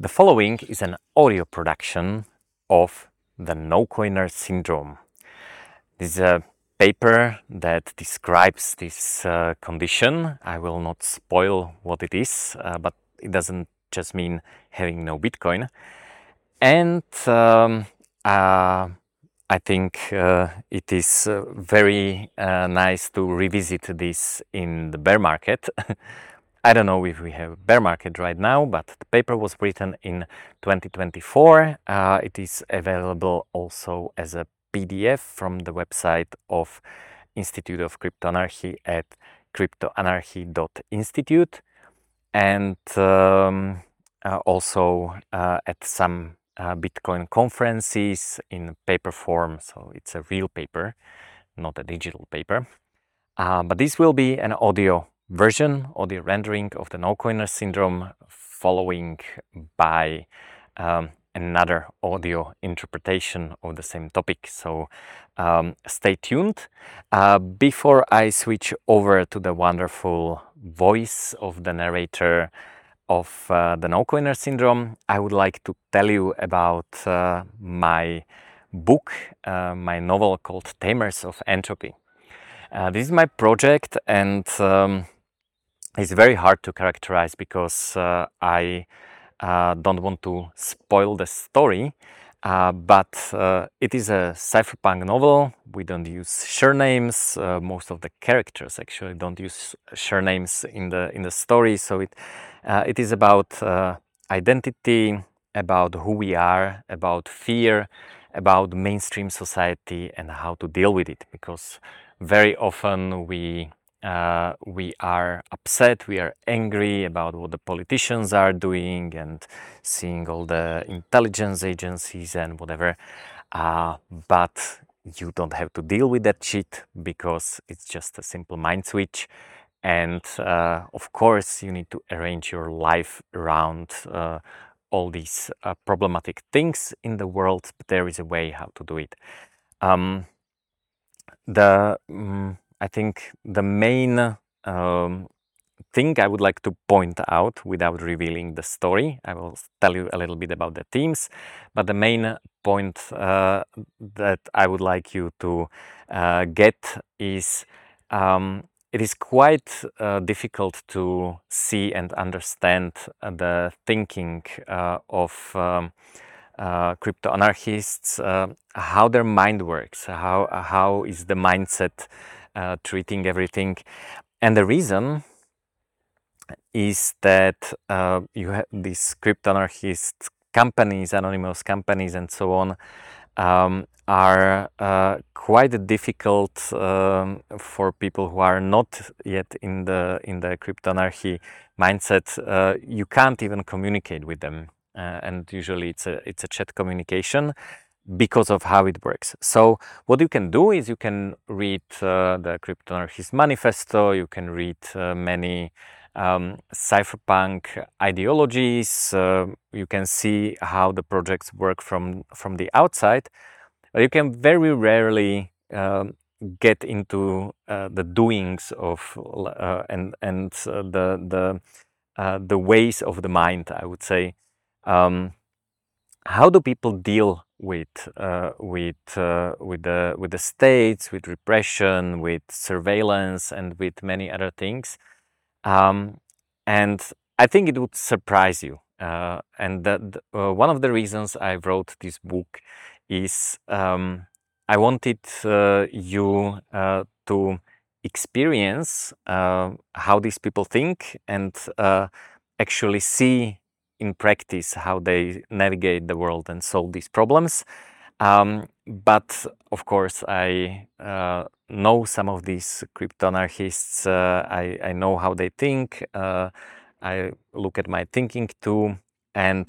The following is an audio production of the no-coiner syndrome. This is a paper that describes this condition. I will not spoil what it is, but it doesn't just mean having no Bitcoin. And I think it is very nice to revisit this in the bear market. I don't know if we have a bear market right now, but the paper was written in 2024. It is available also as a PDF from the website of Institute of Cryptoanarchy at cryptoanarchy.institute, and also at some Bitcoin conferences in paper form, so it's a real paper, not a digital paper. But this will be an audio version, audio rendering of the no-coiner syndrome, following by another audio interpretation of the same topic. So stay tuned. Before I switch over to the wonderful voice of the narrator of the no-coiner syndrome, I would like to tell you about my book, my novel called Tamers of Entropy. This is my project, and it's very hard to characterize because I don't want to spoil the story, but it is a cypherpunk novel. We don't use surnames. Most of the characters actually don't use surnames in the story. So it is about identity, about who we are, about fear, about mainstream society and how to deal with it. Because very often we are upset, we are angry about what the politicians are doing and seeing all the intelligence agencies and whatever, but you don't have to deal with that shit because it's just a simple mind switch. And of course you need to arrange your life around all these problematic things in the world, but there is a way how to do it. I think the main thing I would like to point out, without revealing the story, I will tell you a little bit about the themes, but the main point that I would like you to get is it is quite difficult to see and understand the thinking of crypto anarchists, how their mind works, how is the mindset treating everything. And the reason is that you have these crypto anarchist companies, anonymous companies and so on, are quite difficult for people who are not yet in the crypto anarchy mindset. You can't even communicate with them, and usually it's a chat communication because of how it works. So what you can do is you can read the Crypto Anarchist Manifesto, you can read many cypherpunk ideologies, you can see how the projects work from the outside, but you can very rarely get into the doings of and the ways of the mind, I would say. How do people deal with the states, with repression, with surveillance, and with many other things? And I think it would surprise you. And one of the reasons I wrote this book is I wanted you to experience how these people think and actually see in practice how they navigate the world and solve these problems. But of course, I know some of these crypto anarchists. I know how they think. I look at my thinking too, and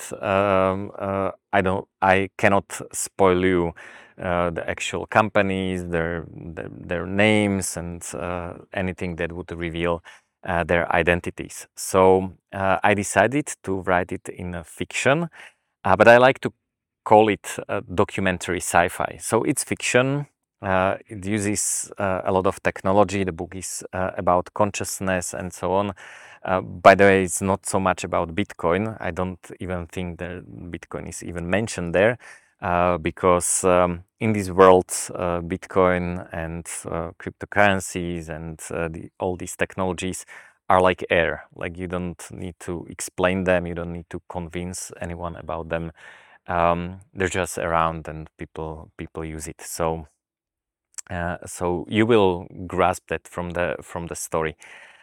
I cannot spoil you the actual companies, their names, and anything that would reveal their identities. So I decided to write it in a fiction, but I like to call it documentary sci-fi. So it's fiction. It uses a lot of technology. The book is about consciousness and so on. By the way, it's not so much about Bitcoin. I don't even think that Bitcoin is even mentioned there, because in this world, Bitcoin and cryptocurrencies and all these technologies are like air. Like, you don't need to explain them, you don't need to convince anyone about them. They're just around and people use it. So you will grasp that from the story.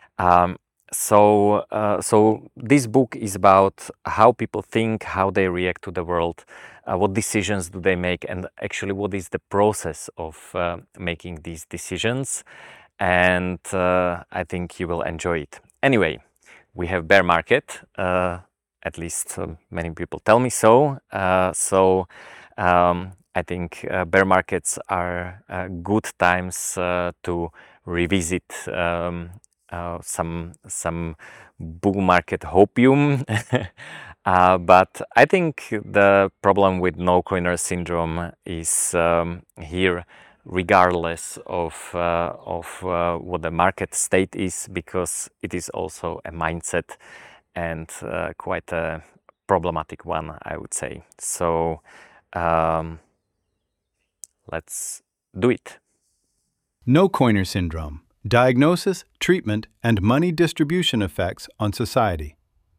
So this book is about how people think, how they react to the world, what decisions do they make, and actually what is the process of making these decisions. And I think you will enjoy it. Anyway, we have bear market, at least many people tell me so. I think bear markets are good times to revisit some bull market hopium. But I think the problem with no-coiner syndrome is here, regardless of what the market state is, because it is also a mindset, and quite a problematic one, I would say. So let's do it. No-coiner syndrome: diagnosis, treatment, and money distribution effects on society.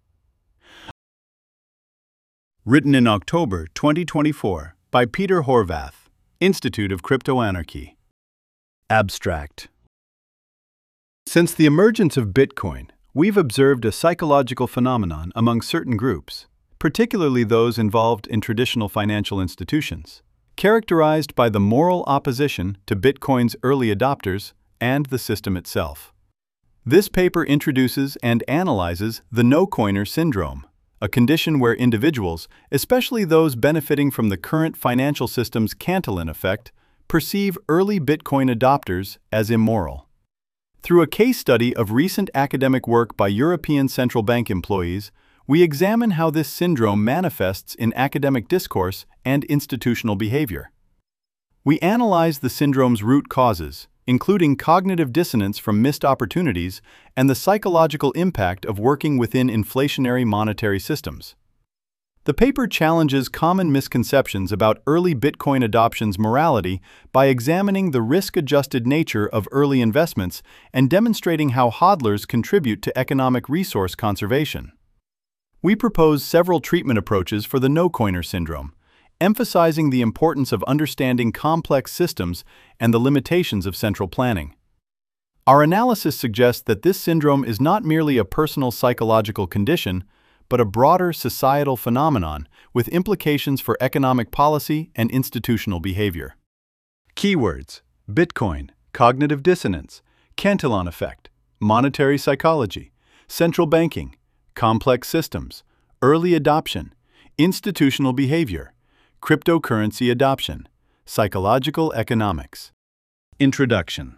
Written in October 2024 by Peter Horvath, Institute of Cryptoanarchy. Abstract. Since the emergence of Bitcoin, we've observed a psychological phenomenon among certain groups, particularly those involved in traditional financial institutions, characterized by the moral opposition to Bitcoin's early adopters and the system itself. This paper introduces and analyzes the no-coiner syndrome, a condition where individuals, especially those benefiting from the current financial system's Cantillon effect, perceive early Bitcoin adopters as immoral. Through a case study of recent academic work by European Central Bank employees, we examine how this syndrome manifests in academic discourse and institutional behavior. We analyze the syndrome's root causes, including cognitive dissonance from missed opportunities and the psychological impact of working within inflationary monetary systems. The paper challenges common misconceptions about early Bitcoin adoption's morality by examining the risk-adjusted nature of early investments and demonstrating how hodlers contribute to economic resource conservation. We propose several treatment approaches for the no-coiner syndrome, emphasizing the importance of understanding complex systems and the limitations of central planning. Our analysis suggests that this syndrome is not merely a personal psychological condition, but a broader societal phenomenon with implications for economic policy and institutional behavior. Keywords: Bitcoin, cognitive dissonance, Cantillon effect, monetary psychology, central banking, complex systems, early adoption, institutional behavior, cryptocurrency adoption, psychological economics. Introduction.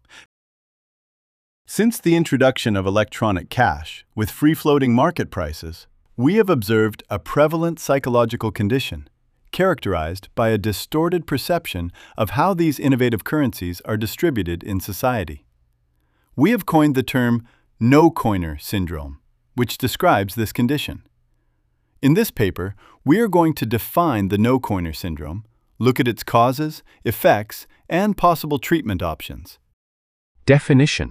Since the introduction of electronic cash with free-floating market prices, we have observed a prevalent psychological condition characterized by a distorted perception of how these innovative currencies are distributed in society. We have coined the term no-coiner syndrome, which describes this condition. In this paper, we are going to define the no-coiner syndrome, look at its causes, effects, and possible treatment options. Definition.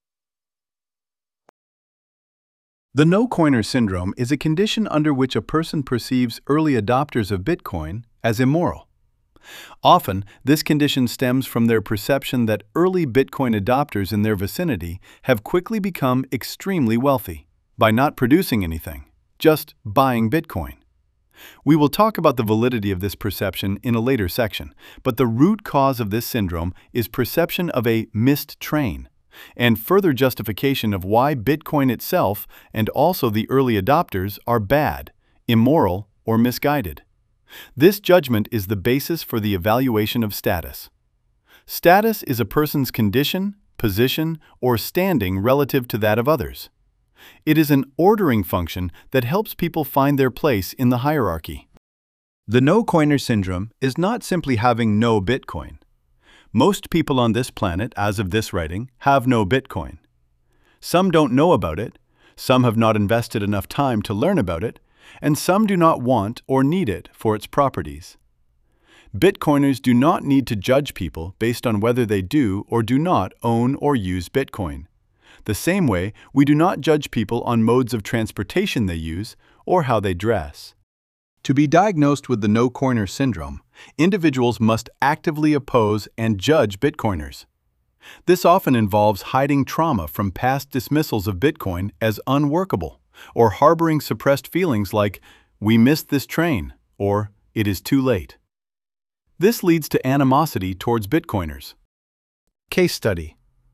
The no-coiner syndrome is a condition under which a person perceives early adopters of Bitcoin as immoral. Often, this condition stems from their perception that early Bitcoin adopters in their vicinity have quickly become extremely wealthy by not producing anything, just buying Bitcoin. We will talk about the validity of this perception in a later section, but the root cause of this syndrome is perception of a missed train, and further justification of why Bitcoin itself and also the early adopters are bad, immoral, or misguided. This judgment is the basis for the evaluation of status. Status is a person's condition, position, or standing relative to that of others. It is an ordering function that helps people find their place in the hierarchy. The no-coiner syndrome is not simply having no Bitcoin. Most people on this planet, as of this writing, have no Bitcoin. Some don't know about it, some have not invested enough time to learn about it, and some do not want or need it for its properties. Bitcoiners do not need to judge people based on whether they do or do not own or use Bitcoin. The same way, we do not judge people on modes of transportation they use or how they dress. To be diagnosed with the no-coiner syndrome, individuals must actively oppose and judge Bitcoiners. This often involves hiding trauma from past dismissals of Bitcoin as unworkable, or harboring suppressed feelings like, "We missed this train," or "It is too late." This leads to animosity towards Bitcoiners. Case study.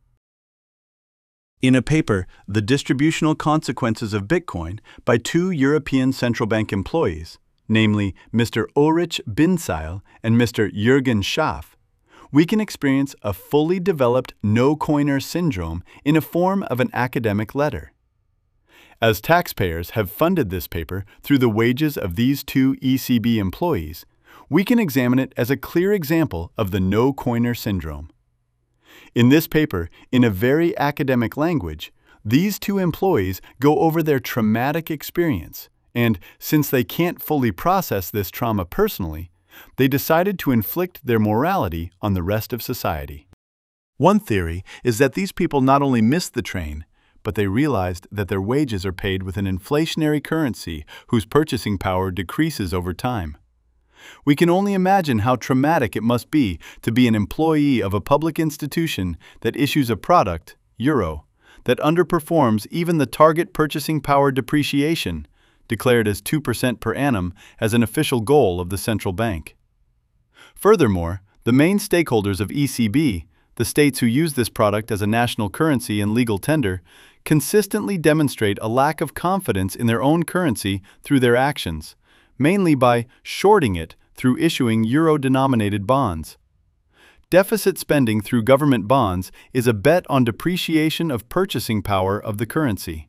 In a paper, The Distributional Consequences of Bitcoin, by two European Central Bank employees, namely Mr. Ulrich Binzeil and Mr. Jürgen Schaaf, we can experience a fully developed no-coiner syndrome in a form of an academic letter. As taxpayers have funded this paper through the wages of these two ECB employees, we can examine it as a clear example of the no-coiner syndrome. In this paper, in a very academic language, these two employees go over their traumatic experience, and since they can't fully process this trauma personally, they decided to inflict their morality on the rest of society. One theory is that these people not only missed the train, but they realized that their wages are paid with an inflationary currency whose purchasing power decreases over time. We can only imagine how traumatic it must be to be an employee of a public institution that issues a product, euro, that underperforms even the target purchasing power depreciation, declared as 2% per annum as an official goal of the central bank. Furthermore, the main stakeholders of ECB, the states who use this product as a national currency and legal tender, consistently demonstrate a lack of confidence in their own currency through their actions, mainly by shorting it through issuing euro-denominated bonds. Deficit spending through government bonds is a bet on depreciation of purchasing power of the currency.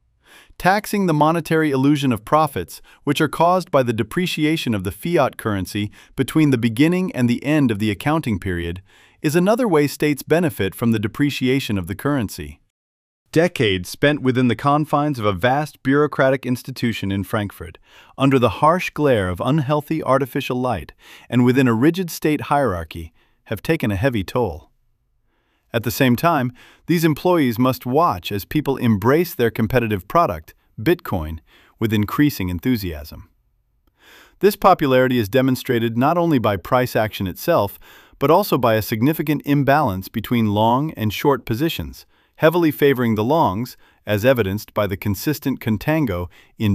Taxing the monetary illusion of profits, which are caused by the depreciation of the fiat currency between the beginning and the end of the accounting period, is another way states benefit from the depreciation of the currency. Decades spent within the confines of a vast bureaucratic institution in Frankfurt, under the harsh glare of unhealthy artificial light and within a rigid state hierarchy, have taken a heavy toll. At the same time, these employees must watch as people embrace their competitive product, Bitcoin, with increasing enthusiasm. This popularity is demonstrated not only by price action itself, but also by a significant imbalance between long and short positions, heavily favoring the longs, as evidenced by the consistent contango in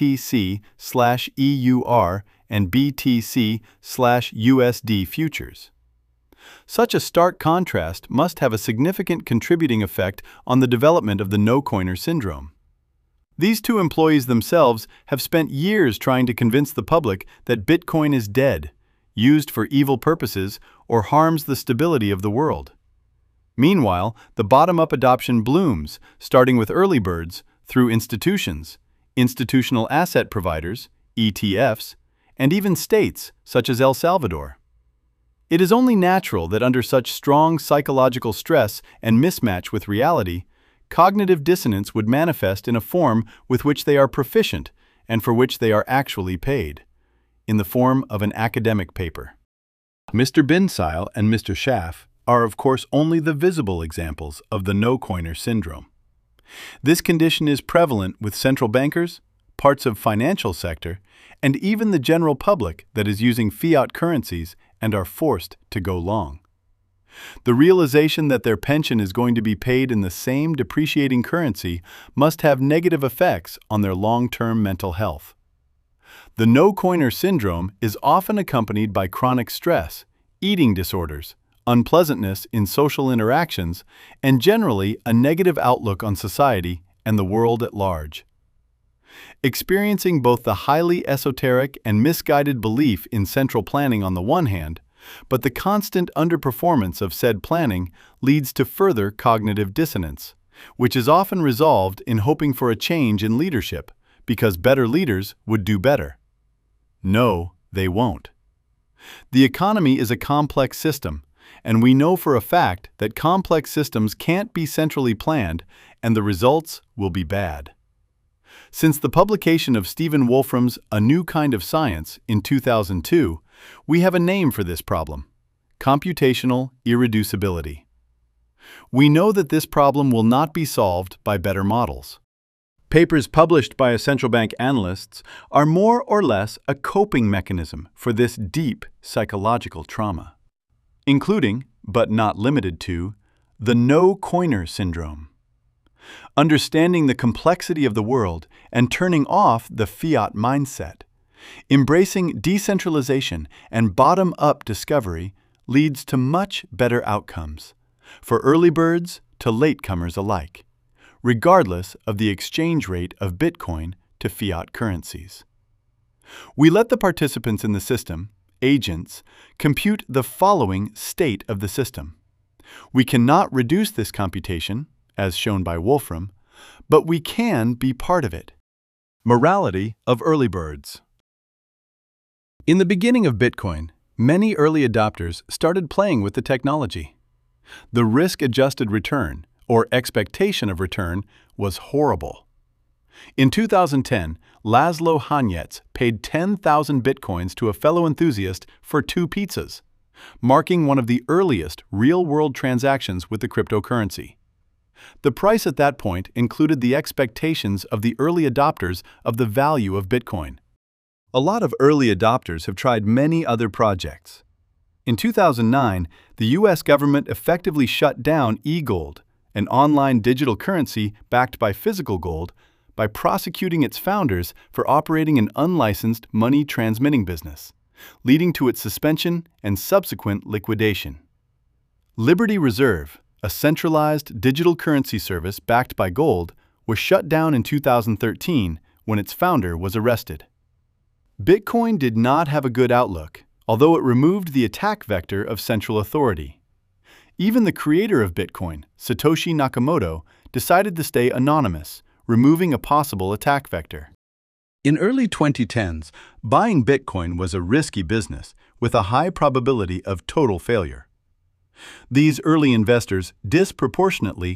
BTC/EUR and BTC/USD futures. Such a stark contrast must have a significant contributing effect on the development of the no-coiner syndrome. These two employees themselves have spent years trying to convince the public that Bitcoin is dead, used for evil purposes, or harms the stability of the world. Meanwhile, the bottom-up adoption blooms, starting with early birds, through institutions, institutional asset providers, ETFs, and even states, such as El Salvador. It is only natural that under such strong psychological stress and mismatch with reality, cognitive dissonance would manifest in a form with which they are proficient and for which they are actually paid, in the form of an academic paper. Mr. Binzeil and Mr. Schaaf are of course only the visible examples of the no-coiner syndrome. This condition is prevalent with central bankers, parts of financial sector, and even the general public that is using fiat currencies and are forced to go long. The realization that their pension is going to be paid in the same depreciating currency must have negative effects on their long-term mental health. The no-coiner syndrome is often accompanied by chronic stress, eating disorders, unpleasantness in social interactions, and generally a negative outlook on society and the world at large. Experiencing both the highly esoteric and misguided belief in central planning on the one hand, but the constant underperformance of said planning leads to further cognitive dissonance, which is often resolved in hoping for a change in leadership, because better leaders would do better. No, they won't. The economy is a complex system, and we know for a fact that complex systems can't be centrally planned and the results will be bad. Since the publication of Stephen Wolfram's A New Kind of Science in 2002, we have a name for this problem: computational irreducibility. We know that this problem will not be solved by better models. Papers published by central bank analysts are more or less a coping mechanism for this deep psychological trauma, including, but not limited to, the no-coiner syndrome. Understanding the complexity of the world and turning off the fiat mindset, embracing decentralization and bottom-up discovery leads to much better outcomes, for early birds to latecomers alike, regardless of the exchange rate of Bitcoin to fiat currencies. We let the participants in the system, agents, compute the following state of the system. We cannot reduce this computation, as shown by Wolfram, but we can be part of it. Morality of early birds. In the beginning of Bitcoin, many early adopters started playing with the technology. The risk-adjusted return, or expectation of return, was horrible. In 2010, Laszlo Hanyecz paid 10,000 bitcoins to a fellow enthusiast for 2 pizzas, marking one of the earliest real-world transactions with the cryptocurrency. The price at that point included the expectations of the early adopters of the value of Bitcoin. A lot of early adopters have tried many other projects. In 2009, the U.S. government effectively shut down eGold, an online digital currency backed by physical gold, by prosecuting its founders for operating an unlicensed money transmitting business, leading to its suspension and subsequent liquidation. Liberty Reserve, a centralized digital currency service backed by gold, was shut down in 2013 when its founder was arrested. Bitcoin did not have a good outlook, although it removed the attack vector of central authority. Even the creator of Bitcoin, Satoshi Nakamoto, decided to stay anonymous, removing a possible attack vector. In early 2010s, buying Bitcoin was a risky business with a high probability of total failure. These early investors disproportionately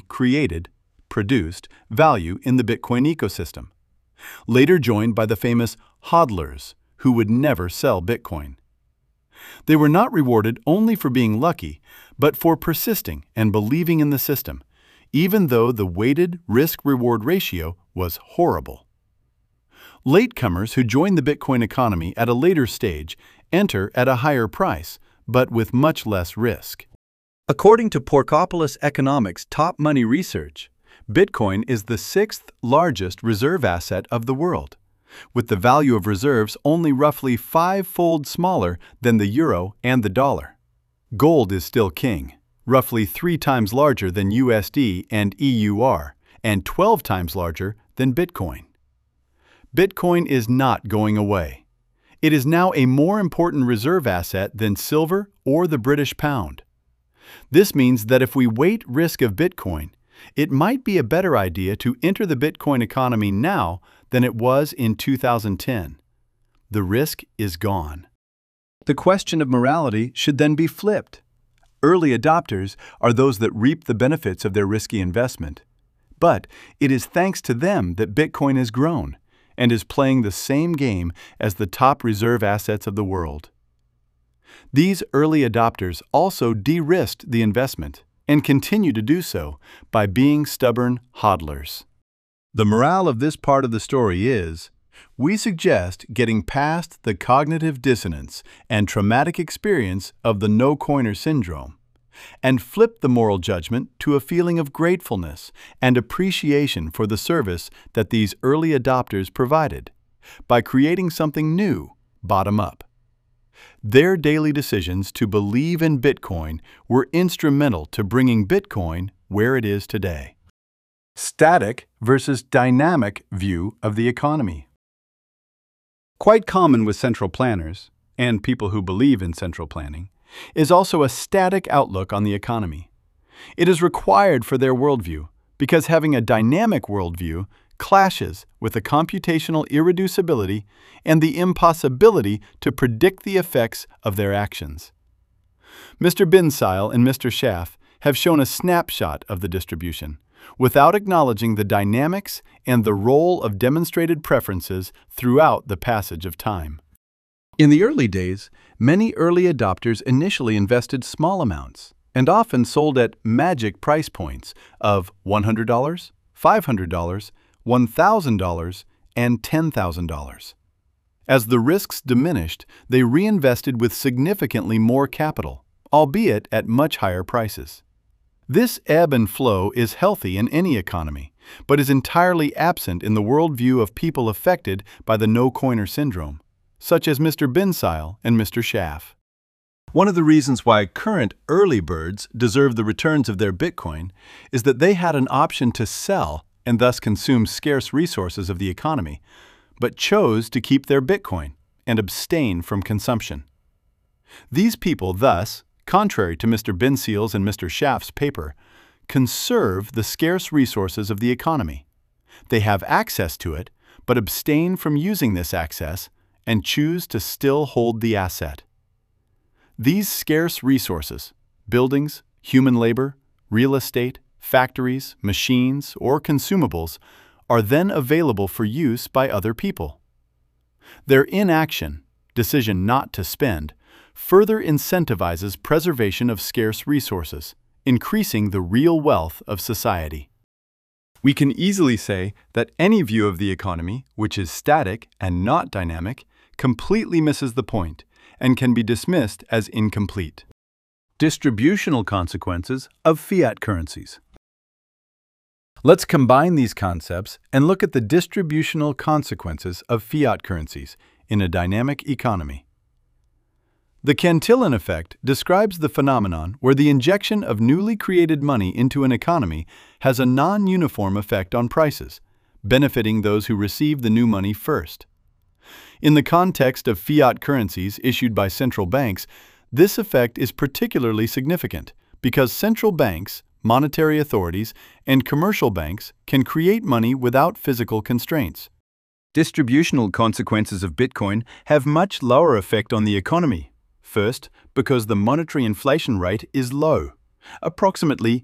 produced value in the Bitcoin ecosystem, later joined by the famous hodlers who would never sell Bitcoin. They were not rewarded only for being lucky, but for persisting and believing in the system, even though the weighted risk-reward ratio was horrible. Latecomers who join the Bitcoin economy at a later stage enter at a higher price, but with much less risk. According to Porkopolis Economics Top Money Research, Bitcoin is the 6th largest reserve asset of the world, with the value of reserves only roughly 5-fold smaller than the euro and the dollar. Gold is still king, roughly 3 times larger than USD and EUR, and 12 times larger than Bitcoin. Bitcoin is not going away. It is now a more important reserve asset than silver or the British pound. This means that if we weight risk of Bitcoin, it might be a better idea to enter the Bitcoin economy now than it was in 2010. The risk is gone. The question of morality should then be flipped. Early adopters are those that reap the benefits of their risky investment. But it is thanks to them that Bitcoin has grown and is playing the same game as the top reserve assets of the world. These early adopters also de-risked the investment and continue to do so by being stubborn hodlers. The morale of this part of the story is, we suggest getting past the cognitive dissonance and traumatic experience of the no-coiner syndrome and flip the moral judgment to a feeling of gratefulness and appreciation for the service that these early adopters provided by creating something new, bottom up. Their daily decisions to believe in Bitcoin were instrumental to bringing Bitcoin where it is today. Static versus dynamic view of the economy. Quite common with central planners, and people who believe in central planning, is also a static outlook on the economy. It is required for their worldview because having a dynamic worldview clashes with the computational irreducibility and the impossibility to predict the effects of their actions. Mr. Binsile and Mr. Schaff have shown a snapshot of the distribution, without acknowledging the dynamics and the role of demonstrated preferences throughout the passage of time. In the early days, many early adopters initially invested small amounts and often sold at magic price points of $100, $500, $1,000, and $10,000. As the risks diminished, they reinvested with significantly more capital, albeit at much higher prices. This ebb and flow is healthy in any economy, but is entirely absent in the worldview of people affected by the no-coiner syndrome, such as Mr. Binsile and Mr. Schaff. One of the reasons why current early birds deserve the returns of their Bitcoin is that they had an option to sell and thus consume scarce resources of the economy, but chose to keep their Bitcoin and abstain from consumption. These people thus, contrary to Mr. Binsile's and Mr. Schaff's paper, conserve the scarce resources of the economy. They have access to it, but abstain from using this access and choose to still hold the asset. These scarce resources, buildings, human labor, real estate, factories, machines, or consumables, are then available for use by other people. Their inaction, decision not to spend, further incentivizes preservation of scarce resources, increasing the real wealth of society. We can easily say that any view of the economy, which is static and not dynamic, completely misses the point and can be dismissed as incomplete. Distributional consequences of fiat currencies. Let's combine these concepts and look at the distributional consequences of fiat currencies in a dynamic economy. The Cantillon effect describes the phenomenon where the injection of newly created money into an economy has a non-uniform effect on prices, benefiting those who receive the new money first. In the context of fiat currencies issued by central banks, this effect is particularly significant because central banks, monetary authorities, and commercial banks can create money without physical constraints. Distributional consequences of Bitcoin have much lower effect on the economy. First, because the monetary inflation rate is low, approximately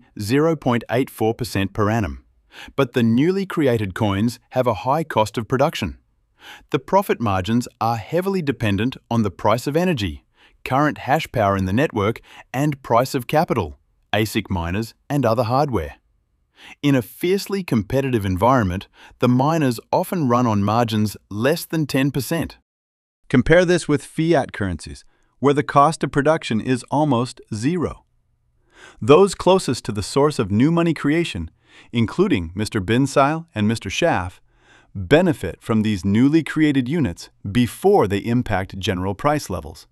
0.84% per annum. But the newly created coins have a high cost of production. The profit margins are heavily dependent on the price of energy, current hash power in the network, and price of capital, ASIC miners, and other hardware. In a fiercely competitive environment, the miners often run on margins less than 10%. Compare this with fiat currencies, where the cost of production is almost zero. Those closest to the source of new money creation, including Mr. Binsile and Mr. Schaff, benefit from these newly created units before they impact general price levels.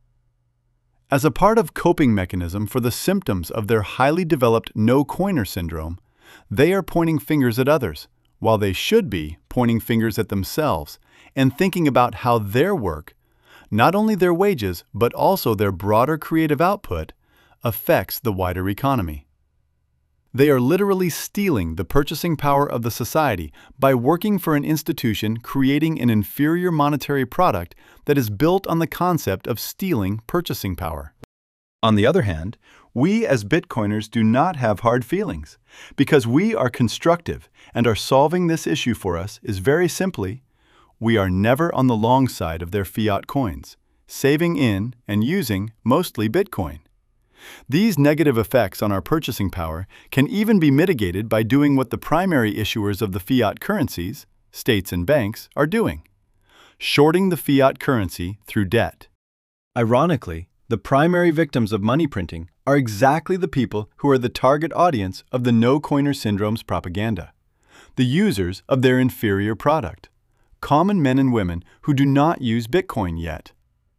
As a part of coping mechanism for the symptoms of their highly developed no-coiner syndrome, they are pointing fingers at others, while they should be pointing fingers at themselves and thinking about how their work, not only their wages but also their broader creative output, affects the wider economy. They are literally stealing the purchasing power of the society by working for an institution creating an inferior monetary product that is built on the concept of stealing purchasing power. On the other hand, we as Bitcoiners do not have hard feelings because we are constructive, and are solving this issue for us is very simply, we are never on the long side of their fiat coins, saving in and using mostly Bitcoin. These negative effects on our purchasing power can even be mitigated by doing what the primary issuers of the fiat currencies, states and banks, are doing: shorting the fiat currency through debt. Ironically, the primary victims of money printing are exactly the people who are the target audience of the no-coiner syndrome's propaganda, the users of their inferior product, common men and women who do not use Bitcoin yet.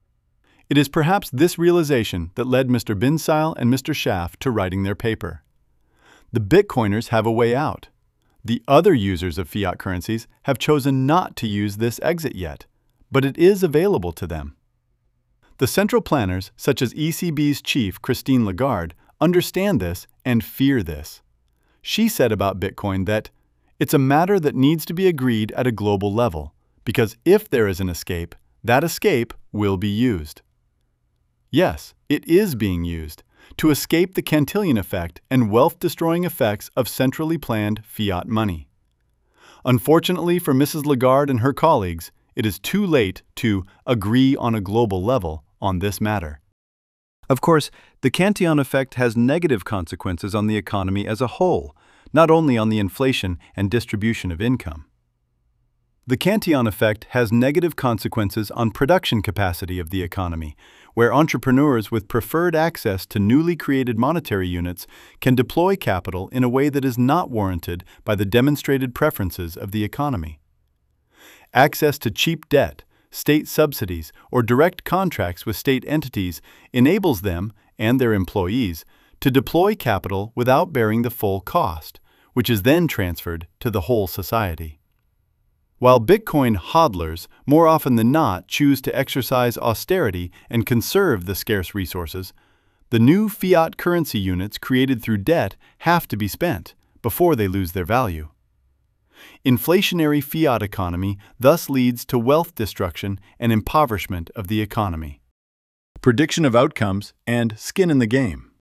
It is perhaps this realization that led Mr. Binsile and Mr. Schaff to writing their paper. The Bitcoiners have a way out. The other users of fiat currencies have chosen not to use this exit yet, but it is available to them. The central planners, such as ECB's chief Christine Lagarde, understand this and fear this. She said about Bitcoin that it's a matter that needs to be agreed at a global level, because if there is an escape, that escape will be used. Yes, it is being used, to escape the Cantillon effect and wealth-destroying effects of centrally planned fiat money. Unfortunately for Mrs. Lagarde and her colleagues, it is too late to agree on a global level on this matter. Of course, the Cantillon effect has negative consequences on the economy as a whole, not only on the inflation and distribution of income. The Cantillon effect has negative consequences on production capacity of the economy, where entrepreneurs with preferred access to newly created monetary units can deploy capital in a way that is not warranted by the demonstrated preferences of the economy. Access to cheap debt, state subsidies, or direct contracts with state entities enables them and their employees to deploy capital without bearing the full cost, which is then transferred to the whole society. While Bitcoin hodlers more often than not choose to exercise austerity and conserve the scarce resources, the new fiat currency units created through debt have to be spent before they lose their value. Inflationary fiat economy thus leads to wealth destruction and impoverishment of the economy. Prediction of outcomes and skin in the game.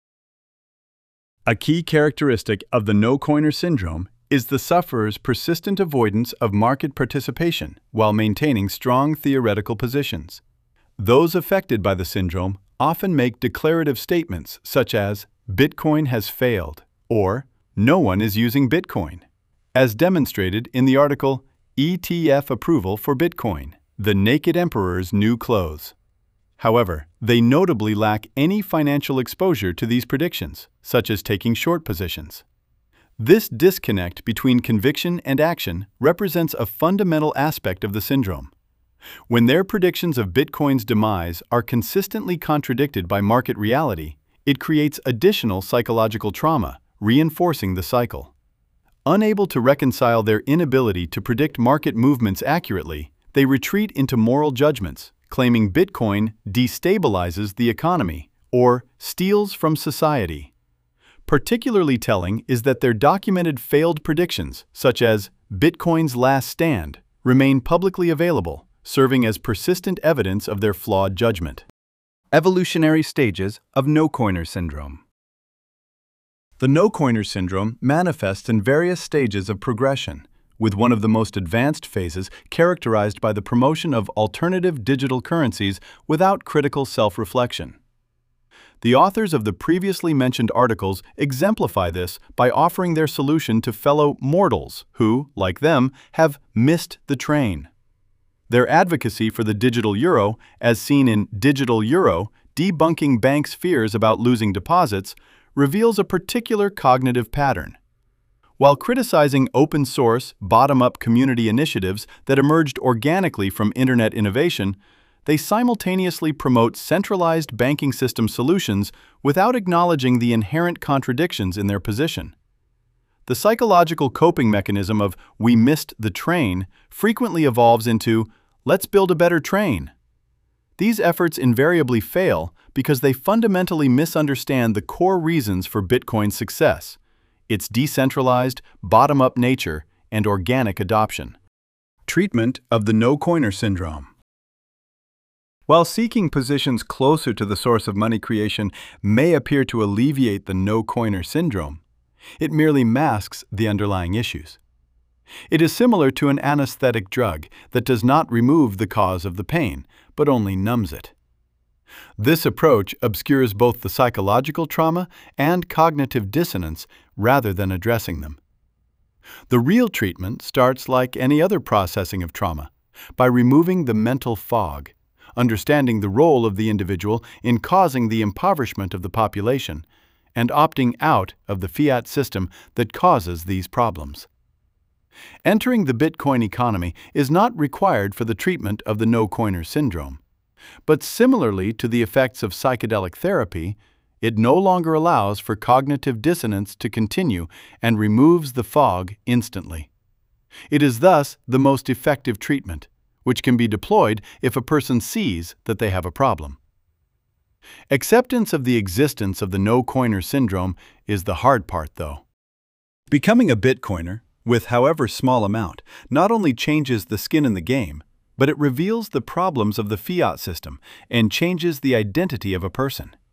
A key characteristic of the no-coiner syndrome is the sufferer's persistent avoidance of market participation while maintaining strong theoretical positions. Those affected by the syndrome often make declarative statements such as, "Bitcoin has failed," or "No one is using Bitcoin," as demonstrated in the article ETF Approval for Bitcoin, The Naked Emperor's New Clothes. However, they notably lack any financial exposure to these predictions, such as taking short positions. This disconnect between conviction and action represents a fundamental aspect of the syndrome. When their predictions of Bitcoin's demise are consistently contradicted by market reality, it creates additional psychological trauma, reinforcing the cycle. Unable to reconcile their inability to predict market movements accurately, they retreat into moral judgments, claiming Bitcoin destabilizes the economy or steals from society. Particularly telling is that their documented failed predictions, such as Bitcoin's last stand, remain publicly available, serving as persistent evidence of their flawed judgment. Evolutionary stages of no-coiner syndrome. The no-coiner syndrome manifests in various stages of progression, with one of the most advanced phases characterized by the promotion of alternative digital currencies without critical self-reflection. The authors of the previously mentioned articles exemplify this by offering their solution to fellow mortals who, like them, have missed the train. Their advocacy for the digital euro, as seen in Digital Euro, Debunking Banks' Fears About Losing Deposits, reveals a particular cognitive pattern. While criticizing open-source, bottom-up community initiatives that emerged organically from internet innovation, they simultaneously promote centralized banking system solutions without acknowledging the inherent contradictions in their position. The psychological coping mechanism of "we missed the train" frequently evolves into "let's build a better train." These efforts invariably fail because they fundamentally misunderstand the core reasons for Bitcoin's success: its decentralized, bottom-up nature and organic adoption. Treatment of the no-coiner syndrome. While seeking positions closer to the source of money creation may appear to alleviate the no-coiner syndrome, it merely masks the underlying issues. It is similar to an anesthetic drug that does not remove the cause of the pain, but only numbs it. This approach obscures both the psychological trauma and cognitive dissonance rather than addressing them. The real treatment starts like any other processing of trauma, by removing the mental fog, understanding the role of the individual in causing the impoverishment of the population, and opting out of the fiat system that causes these problems. Entering the Bitcoin economy is not required for the treatment of the no-coiner syndrome, but similarly to the effects of psychedelic therapy, it no longer allows for cognitive dissonance to continue and removes the fog instantly. It is thus the most effective treatment, which can be deployed if a person sees that they have a problem. Acceptance of the existence of the no-coiner syndrome is the hard part, though. Becoming a Bitcoiner, with however small amount, not only changes the skin in the game, but it reveals the problems of the fiat system and changes the identity of a person.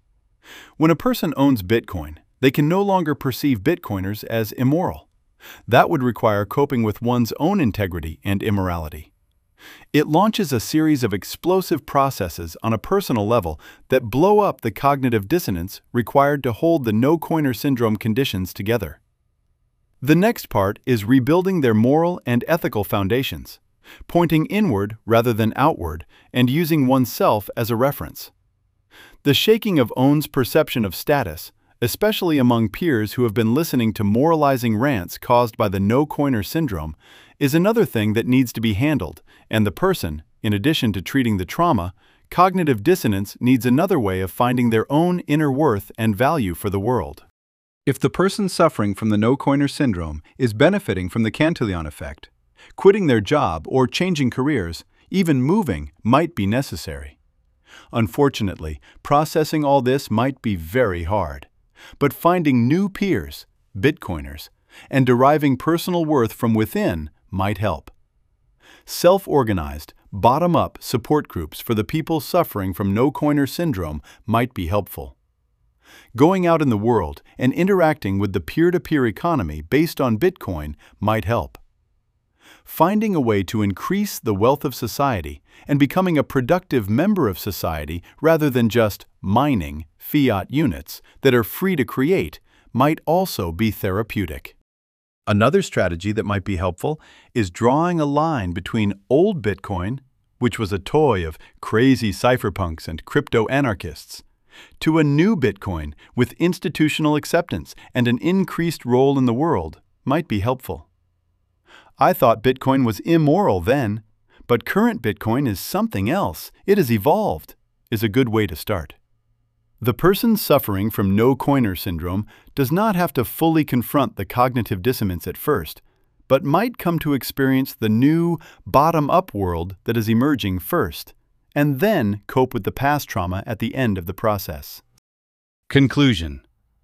When a person owns Bitcoin, they can no longer perceive Bitcoiners as immoral. That would require coping with one's own integrity and immorality. It launches a series of explosive processes on a personal level that blow up the cognitive dissonance required to hold the no-coiner syndrome conditions together. The next part is rebuilding their moral and ethical foundations, pointing inward rather than outward and using oneself as a reference. The shaking of one's perception of status, especially among peers who have been listening to moralizing rants caused by the no-coiner syndrome, is another thing that needs to be handled, and the person, in addition to treating the trauma, cognitive dissonance needs another way of finding their own inner worth and value for the world. If the person suffering from the no-coiner syndrome is benefiting from the Cantillon effect, quitting their job or changing careers, even moving, might be necessary. Unfortunately, processing all this might be very hard, but finding new peers, Bitcoiners, and deriving personal worth from within might help. Self-organized, bottom-up support groups for the people suffering from no-coiner syndrome might be helpful. Going out in the world and interacting with the peer-to-peer economy based on Bitcoin might help. Finding a way to increase the wealth of society and becoming a productive member of society rather than just mining fiat units that are free to create might also be therapeutic. Another strategy that might be helpful is drawing a line between old Bitcoin, which was a toy of crazy cypherpunks and crypto-anarchists, to a new Bitcoin with institutional acceptance and an increased role in the world might be helpful. I thought Bitcoin was immoral then, but current Bitcoin is something else. It has evolved, is a good way to start. The person suffering from no-coiner syndrome does not have to fully confront the cognitive dissonance at first, but might come to experience the new, bottom-up world that is emerging first, and then cope with the past trauma at the end of the process. Conclusion.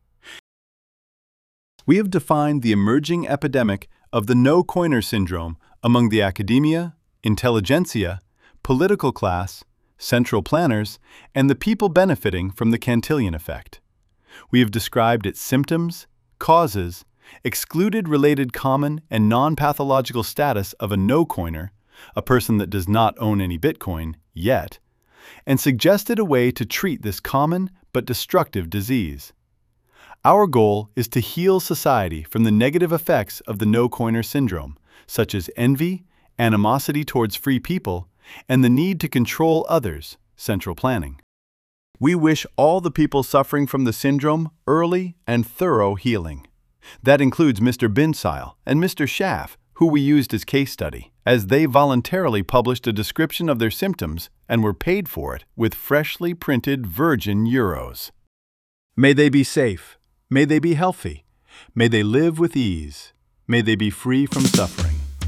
We have defined the emerging epidemic of the no-coiner syndrome among the academia, intelligentsia, political class, central planners, and the people benefiting from the Cantillon effect. We have described its symptoms, causes, excluded related common and non-pathological status of a no-coiner, a person that does not own any Bitcoin yet, and suggested a way to treat this common but destructive disease. Our goal is to heal society from the negative effects of the no-coiner syndrome, such as envy, animosity towards free people, and the need to control others, central planning. We wish all the people suffering from the syndrome early and thorough healing. That includes Mr. Binsile and Mr. Schaff, who we used as case study, as they voluntarily published a description of their symptoms and were paid for it with freshly printed Virgin euros. May they be safe. May they be healthy. May they live with ease. May they be free from suffering.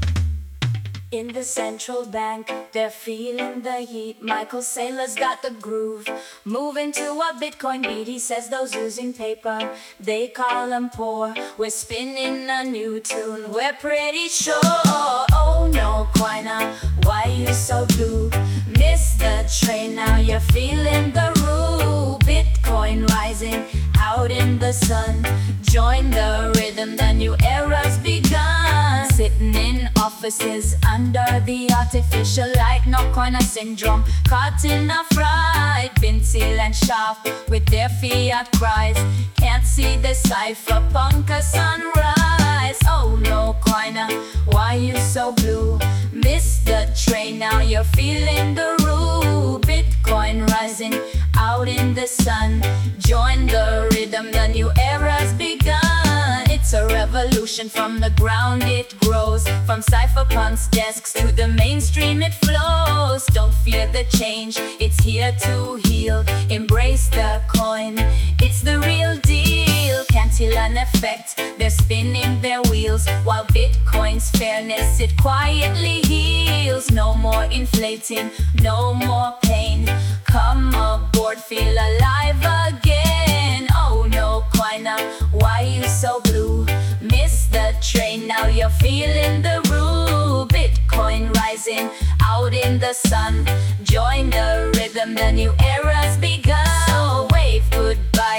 In the central bank, they're feeling the heat. Michael Saylor's got the groove. Moving to a Bitcoin beat. He says those using paper, they call them poor. We're spinning a new tune, we're pretty sure. Oh no, Coiner, why you so blue? Miss the train, now you're feeling the rule. Bitcoin rising out in the sun. Join the rhythm, the new era's begun. Sitting in offices under the artificial light, no-coiner syndrome, caught in a fright. Binsile and Schaff with their fiat cries, can't see the cypherpunk sunrise. Oh no, Coiner, why you so blue? Miss the train, now you're feeling the rule. Bitcoin rising out in the sun. Join the rhythm, the new era's begun. It's a revolution from the ground, it grows. From cypherpunks' desks to the mainstream it flows. Don't fear the change, it's here to heal. Embrace the coin, it's the real deal. Cantillon effect, they're spinning their wheels, while Bitcoin's fairness, it quietly heals. No more inflating, no more pain. Come aboard, feel alive again. Oh no, Coiner, why you so blue? Miss the train, now you're feeling the rule. Bitcoin rising out in the sun. Join the rhythm, the new era's begun. So wave goodbye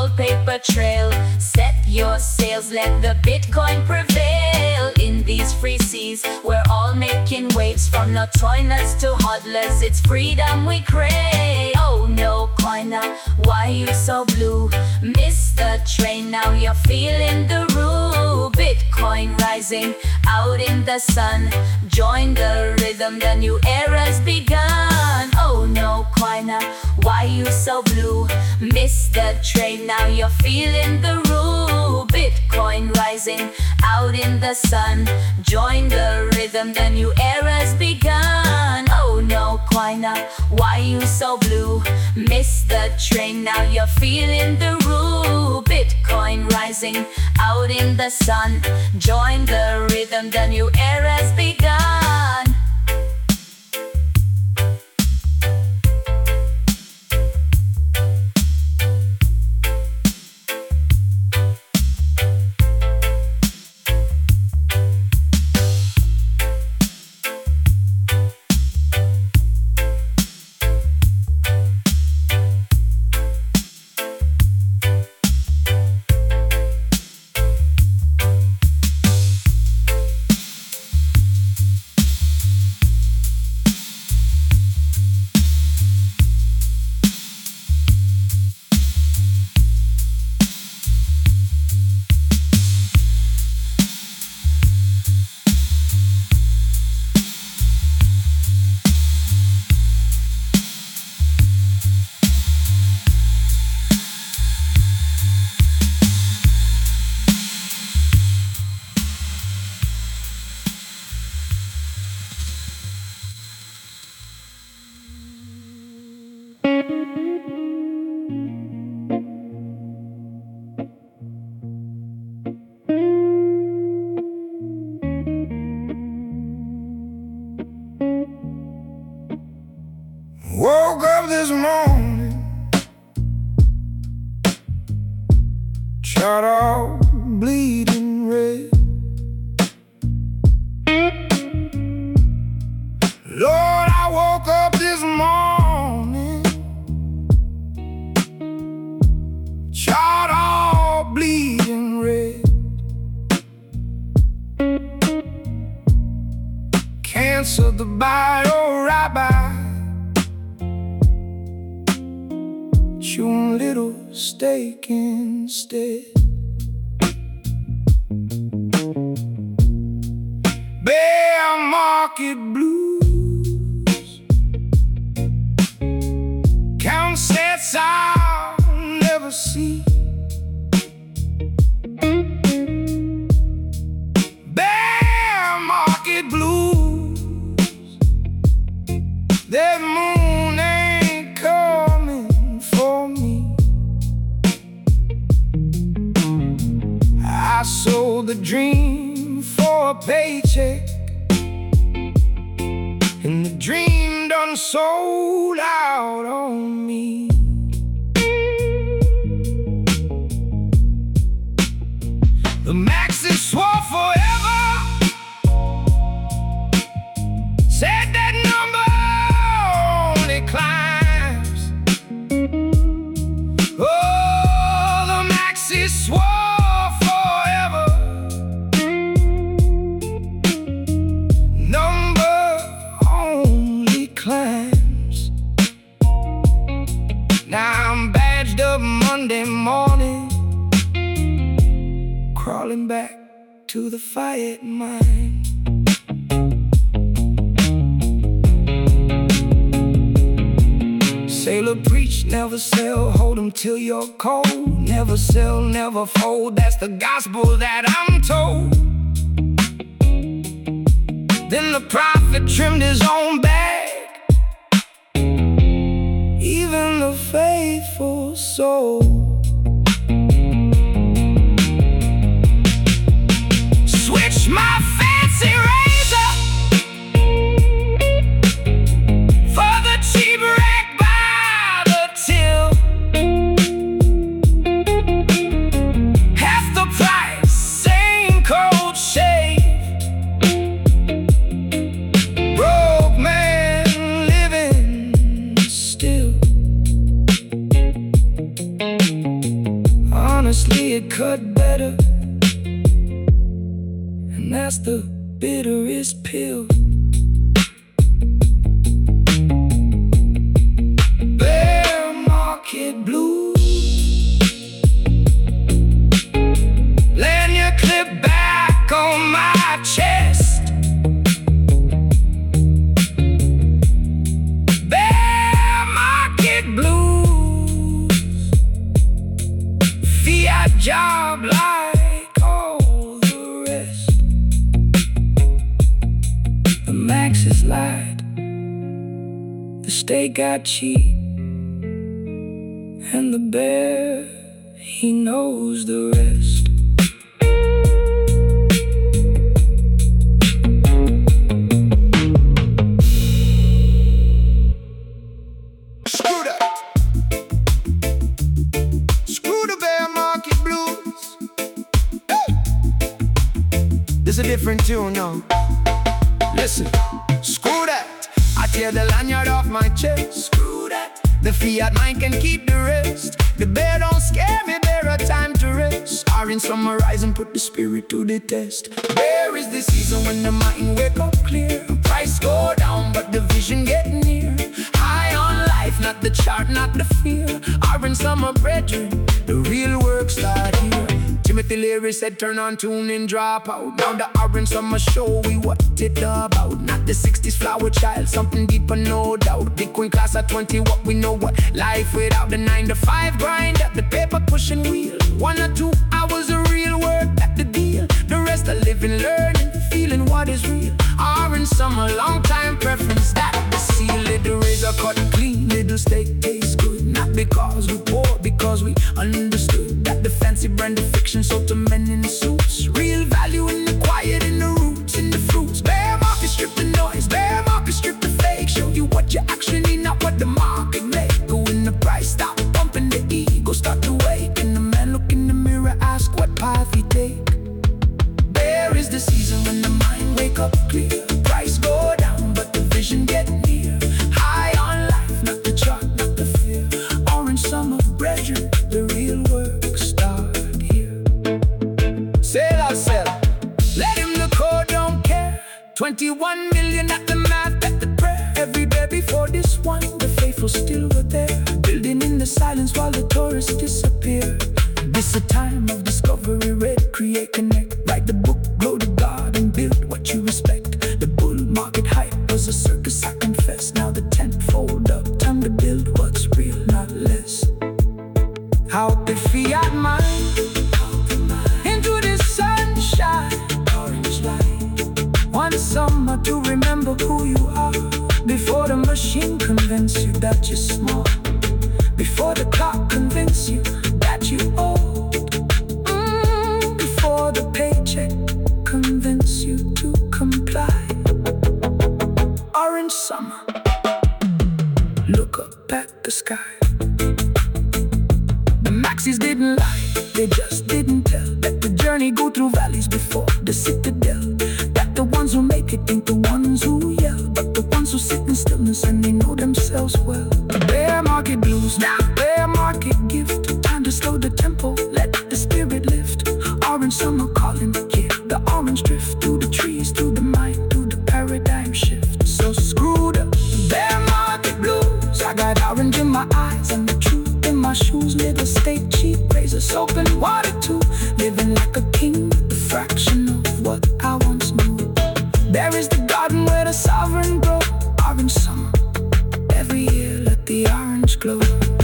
gold paper trail. Set your sails, let the Bitcoin prevail. In these free seas, we're all making waves. From Notoinas to hodlers, it's freedom we crave. Oh no, Coiner, why you so blue? Miss the train, now you're feeling the rule. Bitcoin rising out in the sun. Join the rhythm, the new era's begun. Oh no, Coiner, why you so blue? Miss the train, now you're feeling the rule. Bitcoin rising out in the sun. Join the rhythm, the new era's begun. Oh no, Coiner, why you so blue? Miss the train, now you're feeling the rule. Bitcoin rising out in the sun. Join the rhythm, the new era's begun. Woke up this morning, chart all bleeding red. Lord, I woke up this morning, chart all bleeding red. Canceled the bio rabbi, chew a little steak instead. Bear market blues, count sets I'll never see. Bear market blues, that moon ain't coming for me. I sold the dream for a paycheck, and the dream done sold out on me. The maxi swore forever, said that number only climbs. Oh, the maxi swore forever, number only climbs. Now I'm badged up Monday morning, crawling back to the fire at mine. Sailor preach, never sell, hold 'em till you're cold. Never sell, never fold, that's the gospel that I'm told. Then the prophet trimmed his own bag, even the faithful soul. Switch my fancy razor for the cheap rack by the till. Half the price, same cold shave. Broke man living still. cut better, and that's the bitterest pill. Bear market blues, laying your clip back on my chest. Bear market blues, fiat job like all the rest. The Maxis lied, the steak got cheap, and the bear, he knows the rest. Screw that. Screw the bear market blues. Hey! This a different tune now. Listen. Screw that. I tear the lanyard off my chest. Screw that. The fiat mind can keep the rest. The bear don't scare me, bear a time to rest. Orange summer rise and put the spirit to the test. Bear is the season when the mind wake up clear. Price go down but the vision get near. High on life, not the chart, not the fear. Orange summer brethren, the real work start here. Timothy Leary said turn on, tune in, drop out. Now the orange summer show we what it about. Not the 60s flower child, something deeper no doubt. Bitcoin class at 20, what we know what life without the 9-to-5 grind at the paper pushing wheel. 1 or 2 hours of real work at the deal. The rest are living, learning, feeling what is real. Orange summer, long time preference, that the seal. Little razor cut clean, little steak tastes good. Not because we poor, because we understood that the fancy brand of fiction sold to men in suits. Real value in the quiet, in the roots, in the fruits. Bear market strip the noise, bear market strip the fake. Show you what you actually need, not what the market make. Go in the price, stop pumping the ego, start to wake. And the man look in the mirror, ask what path he take. Bear is the season when the mind wake up clear. Price go down, but the vision get near. High on life, not the chart, not the fear. Orange summer, brethren, the real work start here. Sell, let him the code, don't care. 21 million at the math, at the prayer. Every day before this one, the faithful still were there. Building in the silence while the tourists disappear. This a time of discovery, read, create, connect. Write the book, grow to God, and build what you respect. The bull market hype was a circus, I confess. Now the tent fold up, time to build what's real, not less. Out the fiat mind, into the sunshine. Orange light, one summer to remember who you are. Before the machine convince you that you're smart. Before the clock convince you that you old. Before the paycheck convince you to comply. Orange summer, look up at the sky. The Maxis didn't lie, they just didn't tell. That the journey go through valleys before the citadel. That the ones who make it ain't the ones who yell, but the ones who sit in stillness and they know themselves well. Bear market blues, now bear market gift. Time to slow the tempo, let the spirit lift. Orange summer calling, yeah, the orange drift. Through the trees, through the mind, through the paradigm shift. So screw the bear market blues. I got orange in my eyes and the truth in my shoes. Little steak, cheap razor, soap and water too. Living like a king, the fraction of what I once knew. There is the garden where the sovereign grow. Orange summer, every year let the orange glow.